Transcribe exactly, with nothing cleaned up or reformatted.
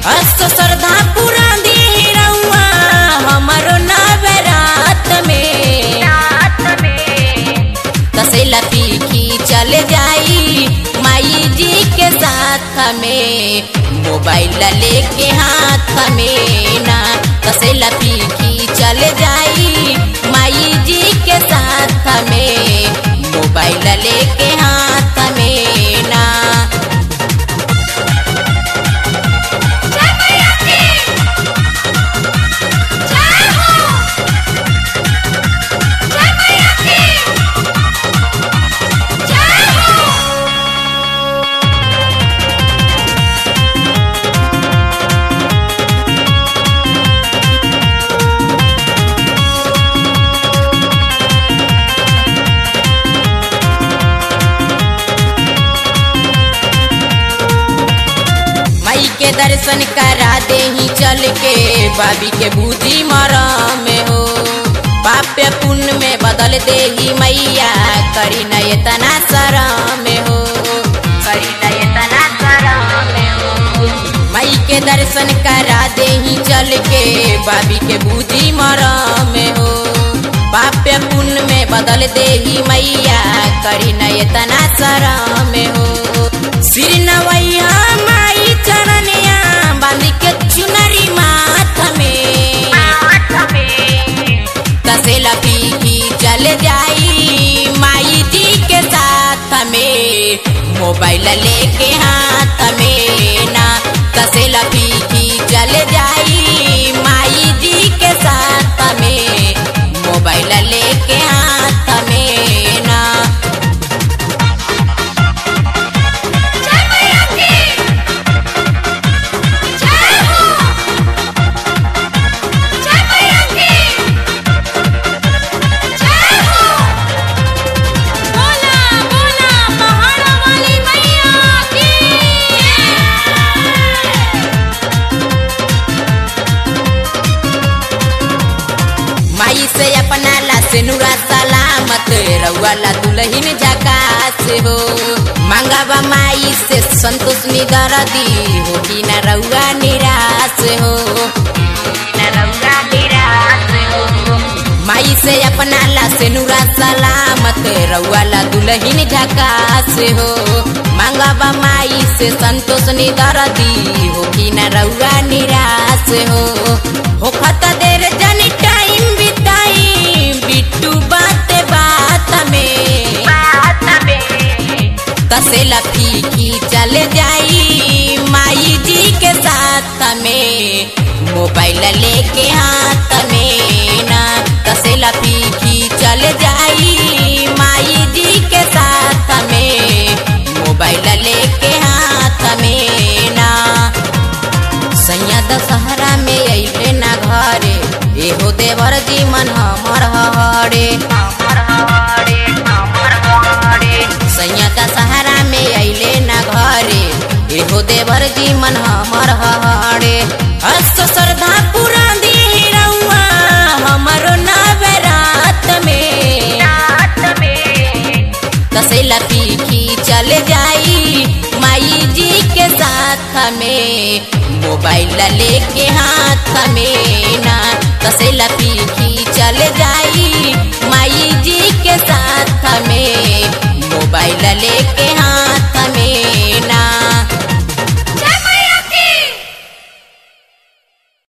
अस्तो श्रद्धा पूरा दी रउआ हमरो नवरात में रात में तसेला पीखी चले जाई माई जी के साथ में मोबाइल लेके हाथ में ना तसेला पीखी चले जाई माई जी के साथ में मोबाइल लेके हाथ में ना। के दर्शन करा दे ही चल के बाबी के बूझी मरम में हो पाप्य पुण्य में बदल दे ही मैया करी नय तना शरम में हो करी नय तना शरम में हो मई के दर्शन करा दे ही चल के बाबी के बूझी मरम में हो पाप्य पुण्य में बदल दे ही मैया करी नय तना शरम में हो सिर नवैया माई चरनिया बांधी के चुनरी माथ में माथ में तसेला पीखी चले जाई माई जी के साथ में मोबाइल लेके हाथ में ना तसेला पीखी चले जाई माई जी के साथ में मोबाइल लेके हाथ में ना। माई से अपना ला से नुरा सलामत रउआला दुल्हन झकास हो मांगाबा माई से संतोष निदरदी हो कि न रउआ निराश हो न रउआ निराश हो माई से अपना ला से नुरा सलामत रउआला दुल्हन झकास हो मांगाबा माई से संतोष निदरदी हो कि न रउआ निराश हो हो खता देर जनी टाइम बिताई बिट्टू बात बात में बात में तसेला फीकी चले जाई माई जी के साथ में मोबाइल लेके हाथ में ना तसेला फीकी चले जाई माई जी के साथ में मोबाइल लेके हाथ में ना। सैया दशहरा में अइले ना घरे एहो देवर जी मन हमर हरे हमर हरे हमर हरे सैया दशहरा में अइले ना घरे एहो देवर जी मन हमर हरे अस्तो श्रद्धा पूरा दी रउआ हमरो नवरात में रात में तसेला पीखी चले जाई माई जी के साथ में मोबाइल लेके हाथ में ना तसेला पीखी चले जाई माई जी के साथ में मोबाइल लेके